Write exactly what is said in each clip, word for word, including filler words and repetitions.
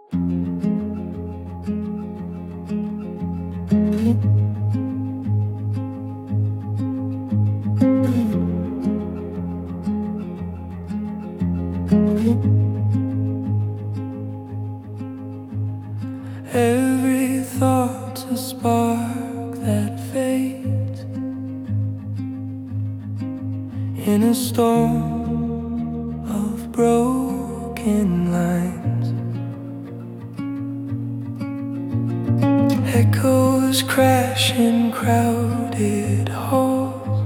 Every thought's a spark that fades in a storm of broken lines. Echoes crash in crowded halls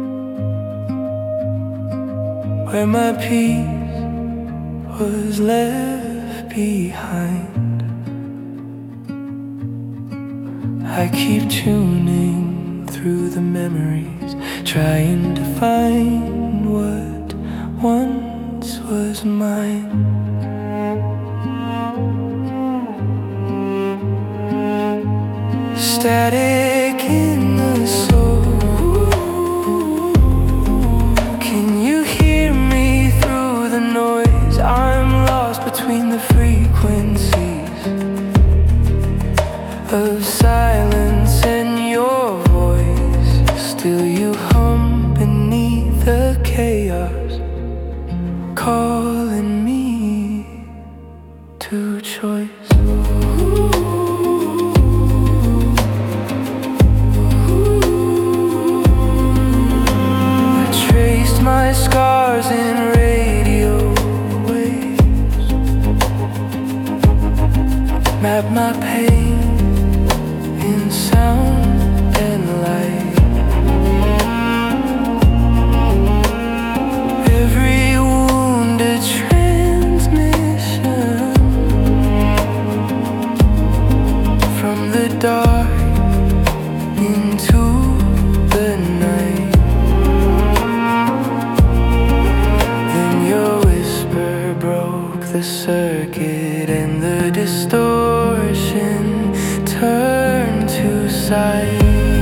where my peace was left behind. I keep tuning through the memories, trying to find what once was mine. Static in the soul. Can you hear me through the noise? I'm lost between the frequencies of silence and your voice. Still you hum beneath the chaos, calling me to choice. I traced my scars in radio waves, mapped my pain in sound and light. Every wounded transmission from the dark into the night. Then your whisper broke the circuit and the distortion turned to sight.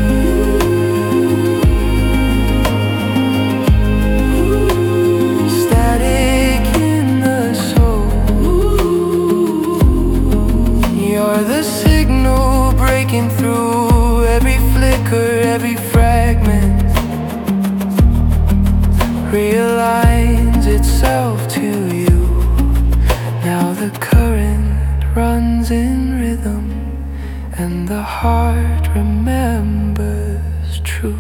Static in the soul. You're the signal breaking through every flicker, every fragment realigns itself to you. Now the current runs in rhythm and the heart remembers truth.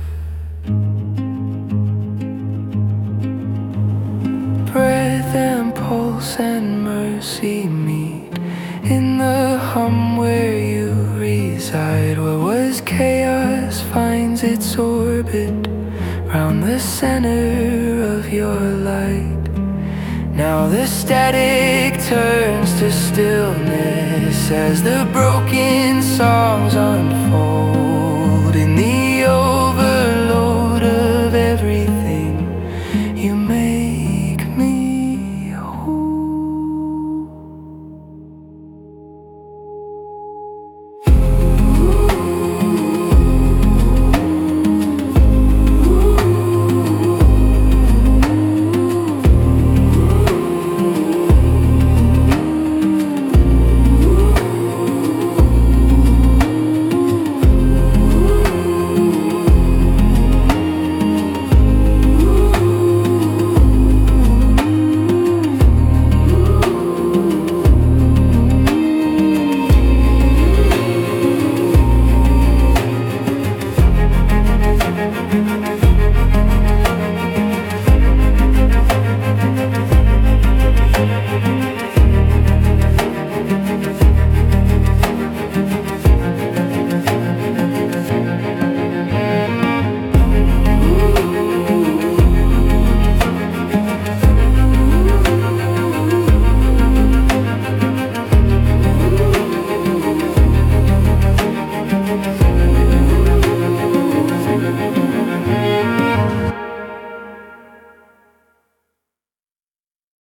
Breath and pulse and mercy meet in the hum where you reside. What was chaos finds its orbit round the center of your light. Now the static turns to stillness as the broken songs unfold in the